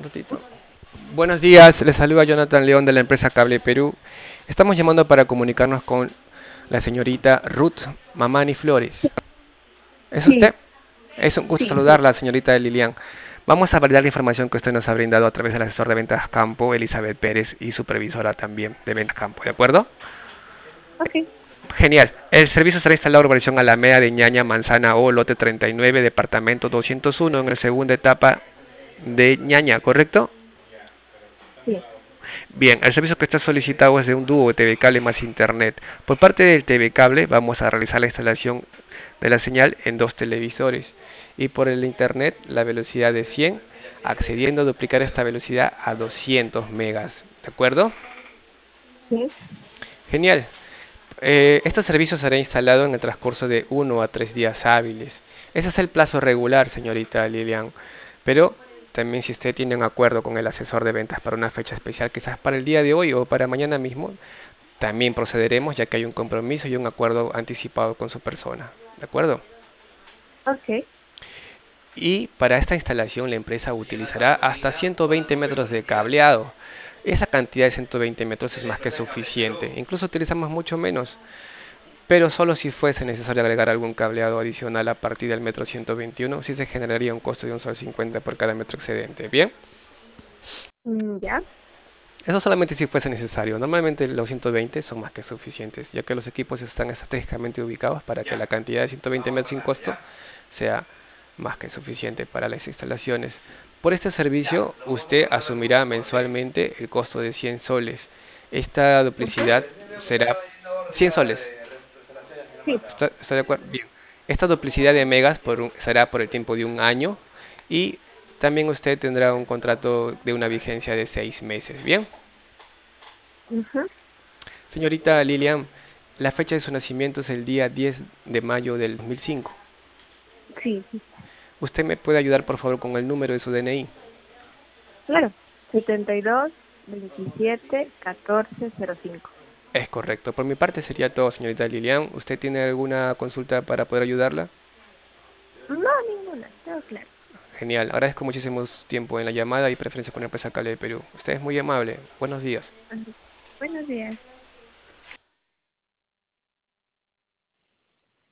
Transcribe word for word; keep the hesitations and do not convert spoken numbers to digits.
Un ratito. Buenos días, les saluda Jonathan León de la empresa Cable Perú. Estamos llamando para comunicarnos con la señorita Ruth Mamani Flores. ¿Es usted? Sí, Es un gusto sí, sí. saludarla, señorita Lilian. Vamos a validar la información que usted nos ha brindado a través del asesor de ventas campo, Elizabeth Pérez, y supervisora también de ventas campo, ¿de acuerdo? Ok, Genial. El servicio será instalado en urbanización Alameda de Ñaña, Manzana O, lote treinta y nueve, departamento doscientos uno, en la segunda etapa de Ñaña, ¿correcto? sí. Bien, el servicio que está solicitado es de un dúo de T V Cable más Internet. Por parte del T V Cable vamos a realizar la instalación de la señal en dos televisores y por el Internet la velocidad de cien, accediendo a duplicar esta velocidad a doscientos megas. ¿De acuerdo? Sí. Genial. Eh, este servicio será instalado en el transcurso de uno a tres días hábiles. Ese es el plazo regular, señorita Lilian. Pero también si usted tiene un acuerdo con el asesor de ventas para una fecha especial, quizás para el día de hoy o para mañana mismo, también procederemos ya que hay un compromiso y un acuerdo anticipado con su persona. ¿De acuerdo? Ok. Y para esta instalación la empresa utilizará hasta ciento veinte metros de cableado. Esa cantidad de ciento veinte metros es más que suficiente. Incluso utilizamos mucho menos, pero solo si fuese necesario agregar algún cableado adicional a partir del metro ciento veintiuno, sí se generaría un costo de un sol cincuenta por cada metro excedente. Bien, Mm, ya. eso solamente si fuese necesario. Normalmente los ciento veinte son más que suficientes, ya que los equipos están estratégicamente ubicados para que la cantidad de ciento veinte metros sin costo sea más que suficiente para las instalaciones. Por este servicio, usted asumirá mensualmente el costo de cien soles. Esta Ajá. duplicidad será cien soles. Sí. ¿Está, está de acuerdo? Bien. Esta duplicidad de megas por un- será por el tiempo de un año y también usted tendrá un contrato de una vigencia de seis meses. Bien. Ajá. Señorita Lilian, la fecha de su nacimiento es el día diez de mayo del dos mil cinco. Sí, sí. ¿Usted me puede ayudar por favor con el número de su D N I? Claro. Setenta y dos, veintisiete, catorce, cero cinco. Es correcto. Por mi parte sería todo, señorita Lilian. ¿Usted tiene alguna consulta para poder ayudarla? No, ninguna. Todo claro. Genial. Agradezco muchísimo su tiempo en la llamada y preferencia con la empresa Cable de Perú. Usted es muy amable. Buenos días. Ajá. Buenos días.